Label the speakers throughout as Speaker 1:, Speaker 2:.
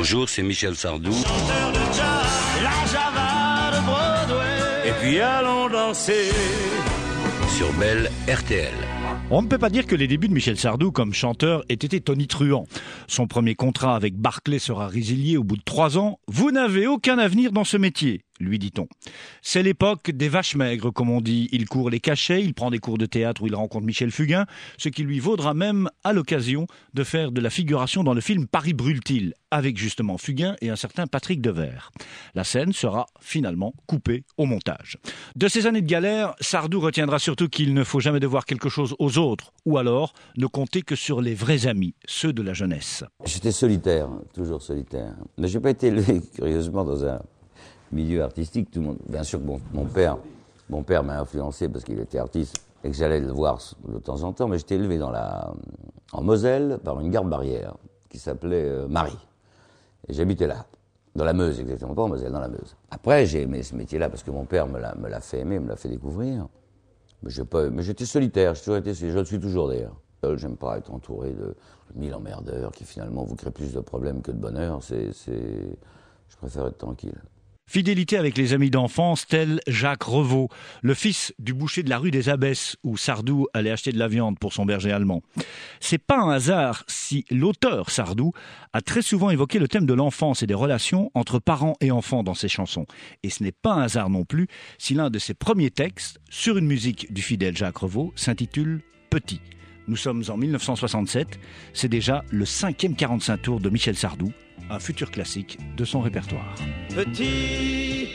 Speaker 1: Bonjour, c'est Michel Sardou.
Speaker 2: Chanteur de jazz, la java de Broadway. Et puis allons danser
Speaker 1: Sur Belle RTL.
Speaker 3: On ne peut pas dire que les débuts de Michel Sardou comme chanteur aient été tonitruants. Son premier contrat avec Barclay sera résilié au bout de 3 ans. « Vous n'avez aucun avenir dans ce métier », lui dit-on. C'est l'époque des vaches maigres, comme on dit. Il court les cachets, il prend des cours de théâtre où il rencontre Michel Fugain, ce qui lui vaudra même, à l'occasion, de faire de la figuration dans le film Paris brûle-t-il, avec justement Fugain et un certain Patrick Devers. La scène sera finalement coupée au montage. De ces années de galère, Sardou retiendra surtout qu'il ne faut jamais devoir quelque chose aux autres, ou alors ne compter que sur les vrais amis, ceux de la jeunesse.
Speaker 4: J'étais solitaire, toujours solitaire. Mais j'ai pas été élevé, curieusement, dans un milieu artistique. Tout le monde, bien sûr que mon père m'a influencé parce qu'il était artiste et que j'allais le voir de temps en temps, mais j'étais élevé en Moselle par une garde-barrière qui s'appelait Marie. Et j'habitais là, dans la Meuse exactement, pas en Moselle, dans la Meuse. Après, j'ai aimé ce métier-là parce que mon père me l'a fait aimer, me l'a fait découvrir. Mais j'étais solitaire, je le suis toujours d'ailleurs. J'aime pas être entouré de 1000 emmerdeurs qui finalement vous créent plus de problèmes que de bonheur. Je préfère être tranquille.
Speaker 3: Fidélité avec les amis d'enfance tel Jacques Revaux, le fils du boucher de la rue des Abbesses où Sardou allait acheter de la viande pour son berger allemand. C'est pas un hasard si l'auteur Sardou a très souvent évoqué le thème de l'enfance et des relations entre parents et enfants dans ses chansons. Et ce n'est pas un hasard non plus si l'un de ses premiers textes, sur une musique du fidèle Jacques Revaux, s'intitule « Petit ». Nous sommes en 1967, c'est déjà le 5e 45 tours de Michel Sardou, un futur classique de son répertoire.
Speaker 2: Petit,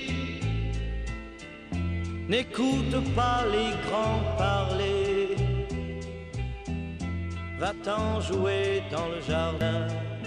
Speaker 2: n'écoute pas les grands parler. Va-t'en jouer dans le jardin.